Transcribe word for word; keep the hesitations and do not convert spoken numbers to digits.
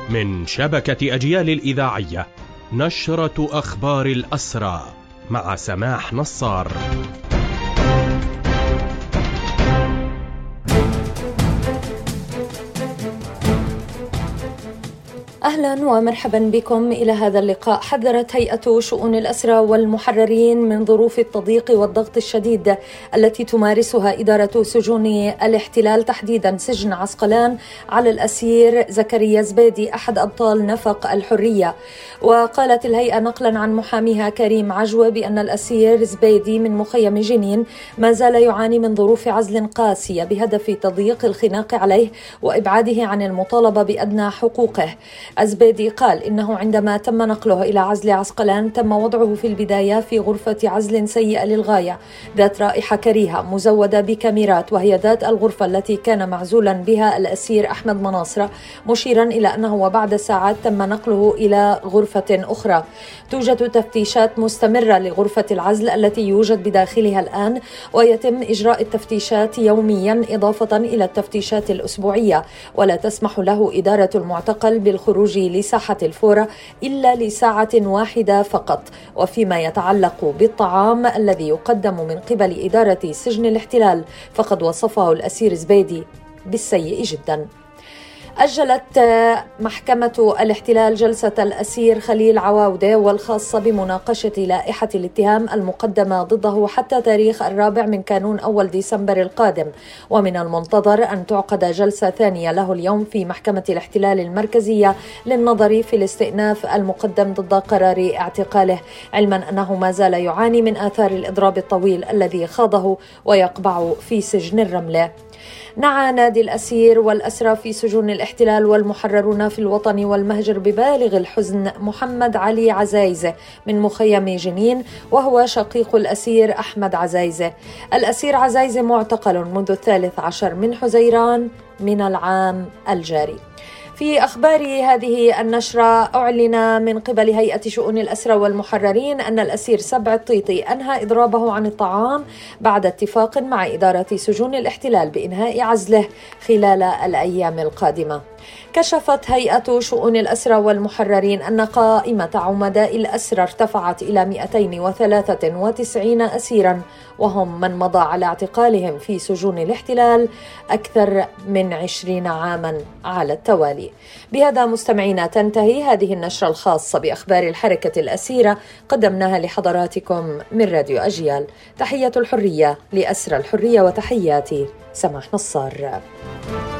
من شبكة أجيال الإذاعية، نشرة أخبار الأسرى مع سماح نصار. أهلا ومرحبا بكم إلى هذا اللقاء. حذرت هيئة شؤون الأسرى والمحررين من ظروف التضييق والضغط الشديد التي تمارسها إدارة سجون الاحتلال، تحديدا سجن عسقلان، على الأسير زكريا زبيدي أحد أبطال نفق الحرية. وقالت الهيئة نقلا عن محاميها كريم عجوة بأن الأسير زبيدي من مخيم جنين ما زال يعاني من ظروف عزل قاسية بهدف تضييق الخناق عليه وإبعاده عن المطالبة بأدنى حقوقه. الزبيدي قال إنه عندما تم نقله إلى عزل عسقلان تم وضعه في البداية في غرفة عزل سيئة للغاية ذات رائحة كريهة مزودة بكاميرات، وهي ذات الغرفة التي كان معزولا بها الأسير أحمد مناصرة، مشيرا إلى أنه وبعد ساعات تم نقله إلى غرفة أخرى. توجد تفتيشات مستمرة لغرفة العزل التي يوجد بداخلها الآن، ويتم إجراء التفتيشات يوميا إضافة إلى التفتيشات الأسبوعية، ولا تسمح له إدارة المعتقل بالخروج لساحة الفورة إلا لساعة واحدة فقط. وفيما يتعلق بالطعام الذي يقدم من قبل إدارة سجن الاحتلال فقد وصفه الأسير زبيدي بالسيء جدا. أجلت محكمة الاحتلال جلسة الأسير خليل عواودة والخاصة بمناقشة لائحة الاتهام المقدمة ضده حتى تاريخ الرابع من كانون أول ديسمبر القادم، ومن المنتظر أن تعقد جلسة ثانية له اليوم في محكمة الاحتلال المركزية للنظر في الاستئناف المقدم ضد قرار اعتقاله، علما أنه ما زال يعاني من آثار الإضراب الطويل الذي خاضه ويقبع في سجن الرملة. نعى نادي الأسير والأسرى في سجون الاحتلال والمحررون في الوطن والمهجر ببالغ الحزن محمد علي عزايزة من مخيم جنين، وهو شقيق الأسير أحمد عزايزة. الأسير عزايزة معتقل منذ الثالث عشر من حزيران من العام الجاري. في أخبار هذه النشرة، أعلن من قبل هيئة شؤون الأسرى والمحررين أن الأسير سبع الطيطي أنهى إضرابه عن الطعام بعد اتفاق مع إدارة سجون الاحتلال بإنهاء عزله خلال الأيام القادمة. كشفت هيئة شؤون الأسرى والمحررين أن قائمة عمداء الأسرى ارتفعت إلى مئتين وثلاثة وتسعين أسيرا، وهم من مضى على اعتقالهم في سجون الاحتلال أكثر من عشرين عاما على التوالي. بهذا مستمعينا تنتهي هذه النشرة الخاصة بأخبار الحركة الأسيرة، قدمناها لحضراتكم من راديو أجيال. تحية الحرية لأسرى الحرية، وتحياتي سماح نصار.